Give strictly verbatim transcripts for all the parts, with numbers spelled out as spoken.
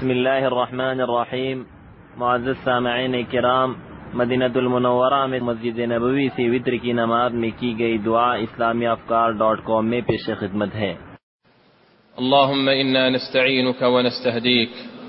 بسم الله الرحمن الرحیم. معزز سامعین کرام، مدینہ المنورہ میں مسجد نبوی سے وتر کی نماز میں کی گئی دعا اسلامی افکار ڈاٹ کام میں پیش خدمت ہے۔ اللهم إنا نستعينك ونستهديك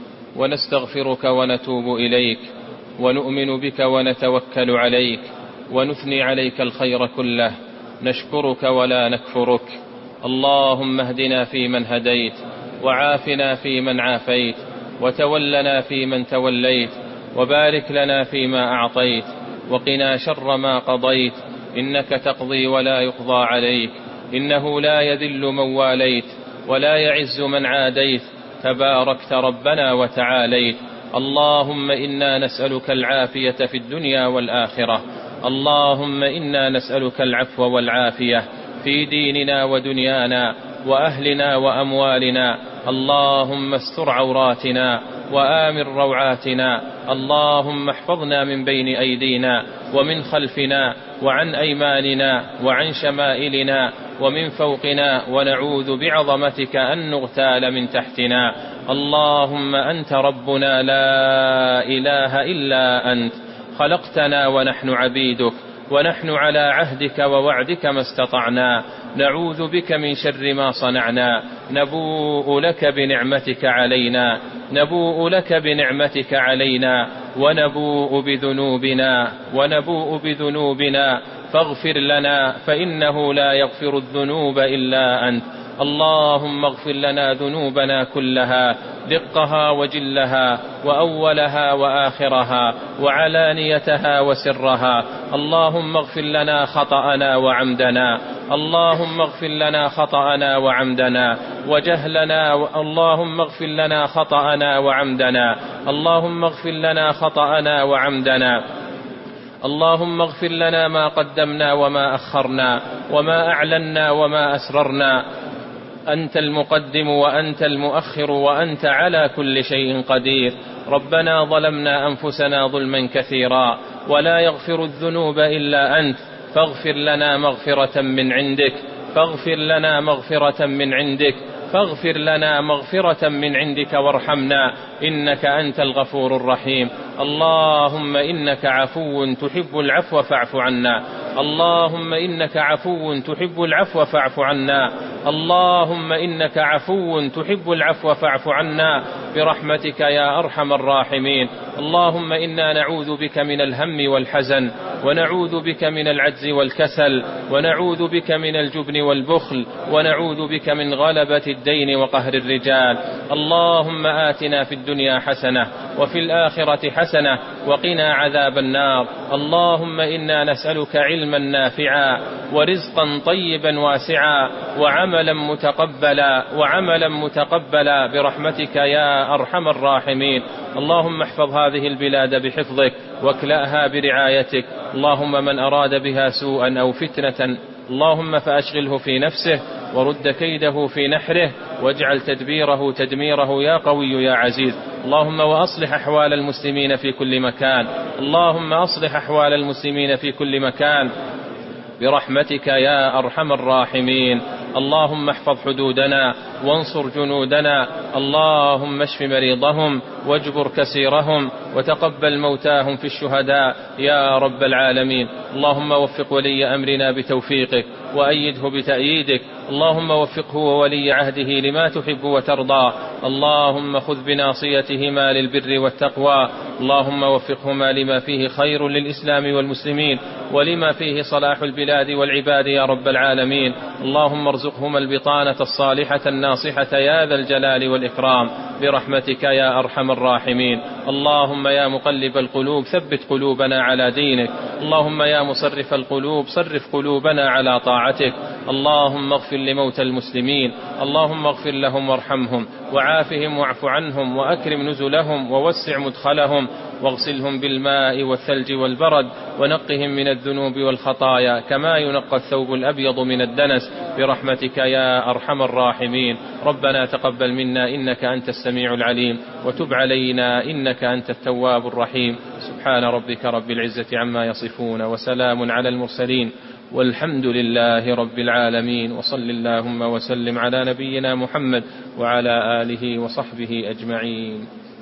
ونستغفرك ونتوب إليك ونؤمن بك ونتوكل عليك ونثني عليك الخير كله، نشكرك ولا نكفرك. اللهم اهدنا فيمن هديت، وعافنا فيمن عافيت، وتولنا فيمن توليت، وبارك لنا فيما أعطيت، وقنا شر ما قضيت، إنك تقضي ولا يقضى عليك، إنه لا يذل من واليت ولا يعز من عاديت، تباركت ربنا وتعاليت. اللهم إنا نسألك العافية في الدنيا والآخرة. اللهم إنا نسألك العفو والعافية في ديننا ودنيانا وأهلنا وأموالنا. اللهم استر عوراتنا وآمن روعاتنا. اللهم احفظنا من بين أيدينا ومن خلفنا وعن أيماننا وعن شمائلنا ومن فوقنا، ونعوذ بعظمتك أن نغتال من تحتنا. اللهم أنت ربنا لا إله إلا أنت، خلقتنا ونحن عبيدك، ونحن على عهدك ووعدك ما استطعنا، نعوذ بك من شر ما صنعنا، نبوء لك بنعمتك علينا، نبوء لك بنعمتك علينا ونبوء بذنوبنا ونبوء بذنوبنا فاغفر لنا فإنه لا يغفر الذنوب إلا أنت. اللهم اغفر لنا ذنوبنا كلها، دقها وجلها وأولها وآخرها وعلانيتها وسرها. اللهم اغفر لنا خطأنا وعمدنا، اللهم اغفر لنا خطأنا وعمدنا وجهلنا، اللهم اغفر لنا خطأنا وعمدنا، اللهم اغفر لنا خطأنا وعمدنا. اللهم اغفر لنا ما قدمنا وما أخرنا وما أعلنا وما أسررنا. أنت المقدم وأنت المؤخر وأنت على كل شيء قدير. ربنا ظلمنا أنفسنا ظلما كثيرا ولا يغفر الذنوب إلا أنت، فاغفر لنا مغفرة من عندك، فاغفر لنا مغفرة من عندك، فاغفر لنا مغفرة من عندك وارحمنا، إنك أنت الغفور الرحيم. اللهم إنك عفو تحب العفو فاعف عنا، اللهم إنك عفو تحب العفو فاعف عنا، اللهم إنك عفو تحب العفو فاعف عنا برحمتك يا أرحم الراحمين. اللهم إنا نعوذ بك من الهم والحزن، ونعوذ بك من العجز والكسل، ونعوذ بك من الجبن والبخل، ونعوذ بك من غلبة الدين وقهر الرجال. اللهم آتنا في الدنيا حسنة وفي الآخرة حسنة وقنا عذاب النار. اللهم إنا نسألك علما نافعا ورزقا طيبا واسعا وعملا متقبلا وعملا متقبلا برحمتك يا أرحم الراحمين. اللهم احفظ هذه البلاد بحفظك واكلأها برعايتك. اللهم من أراد بها سوءا أو فتنة اللهم فأشغله في نفسه ورد كيده في نحره، واجعل تدبيره تدميره يا قوي يا عزيز. اللهم وأصلح أحوال المسلمين في كل مكان، اللهم أصلح أحوال المسلمين في كل مكان برحمتك يا أرحم الراحمين. اللهم احفظ حدودنا وانصر جنودنا، اللهم اشف مريضهم واجبر كسيرهم وتقبل موتاهم في الشهداء يا رب العالمين. اللهم وفق ولي أمرنا بتوفيقك وأيده بتأييدك، اللهم وفقه وولي عهده لما تحب وترضى. اللهم خذ بناصيتهما للبر والتقوى، اللهم وفقهما لما فيه خير للإسلام والمسلمين ولما فيه صلاح البلاد والعباد يا رب العالمين. اللهم ارزقهما البطانة الصالحة الناصحة يا ذا الجلال والإكرام برحمتك يا أرحم الراحمين. اللهم يا مقلب القلوب ثبت قلوبنا على دينك، اللهم يا مصرف القلوب صرف قلوبنا على طاعتك. اللهم اغفر لموتى المسلمين، اللهم اغفر لهم وارحمهم وعافهم واعف عنهم وأكرم نزلهم ووسع مدخلهم واغسلهم بالماء والثلج والبرد ونقهم من الذنوب والخطايا كما ينقى الثوب الأبيض من الدنس برحمتك يا أرحم الراحمين. ربنا تقبل منا إنك أنت السميع العليم، وتب علينا إنك أنت التواب الرحيم. سبحان ربك رب العزة عما يصفون، وسلام على المرسلين، والحمد لله رب العالمين. وصل اللهم وسلم على نبينا محمد وعلى آله وصحبه أجمعين.